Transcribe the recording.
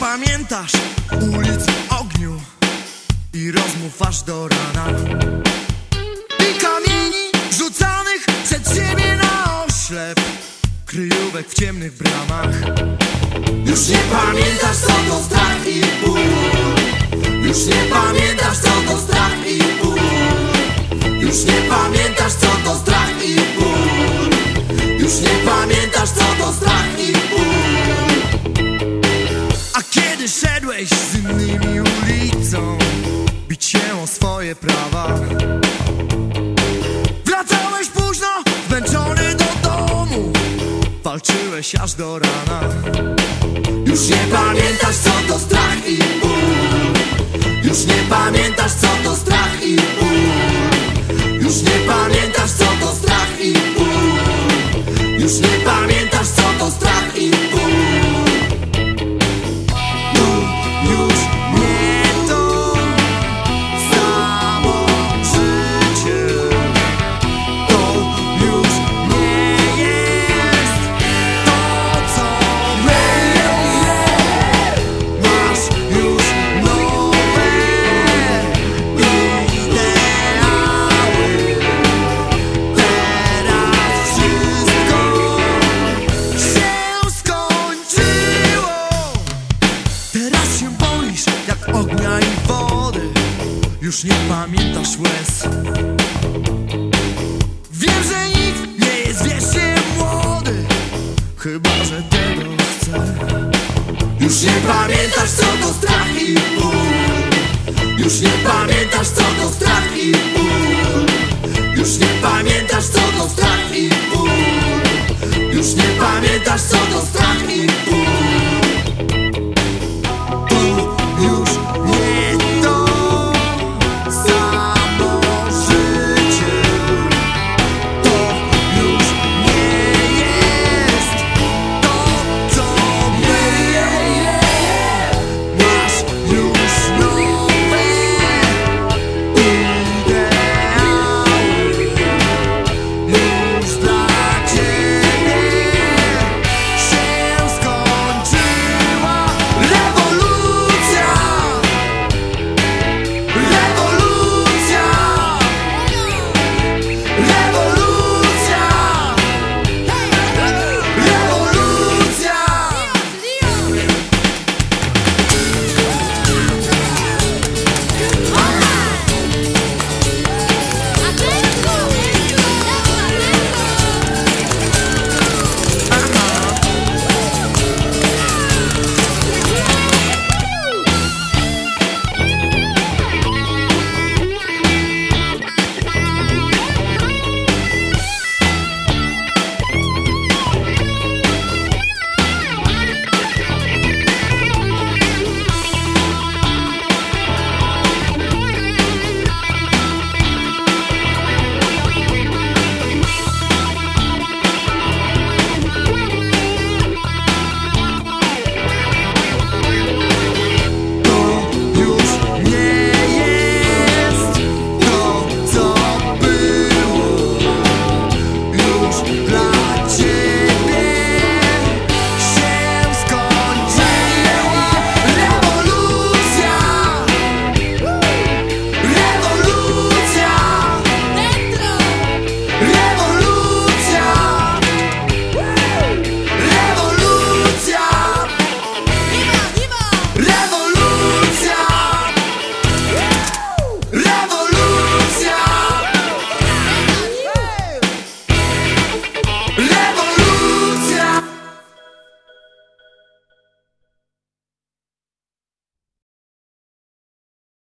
pamiętasz ulic ogniu i rozmów aż do rana, i kamieni rzucanych przed siebie na oślep, kryjówek w ciemnych bramach. Już nie pamiętasz, co to strach i ból. Już nie pamiętasz, co to strach i ból. Już nie pamiętasz, co to strach i ból. Już nie pamiętasz, co to strach i ból. A kiedy szedłeś z innymi ulicą, bić się o swoje prawa, wracałeś późno, zmęczony do domu, walczyłeś aż do rana. Już nie pamiętasz, co to strach i ból. Już nie pamiętasz, co to strach i ból. Już nie pamiętasz, co to strach i ból. Już nie pamiętasz, co to strach i ból. Już nie to samo życie. To już nie jest to, co było. Masz już nowe ideały. Teraz wszystko się skończyło. Teraz się boisz jak ognia i wody. Już nie pamiętasz łez. Wiem, że nikt nie jest wiecznie młody, chyba że tego chce. Już nie pamiętasz, co to strach i ból. Już nie pamiętasz, co to strach i ból. Już nie pamiętasz, co to strach i ból. Już nie pamiętasz, co to strach i ból.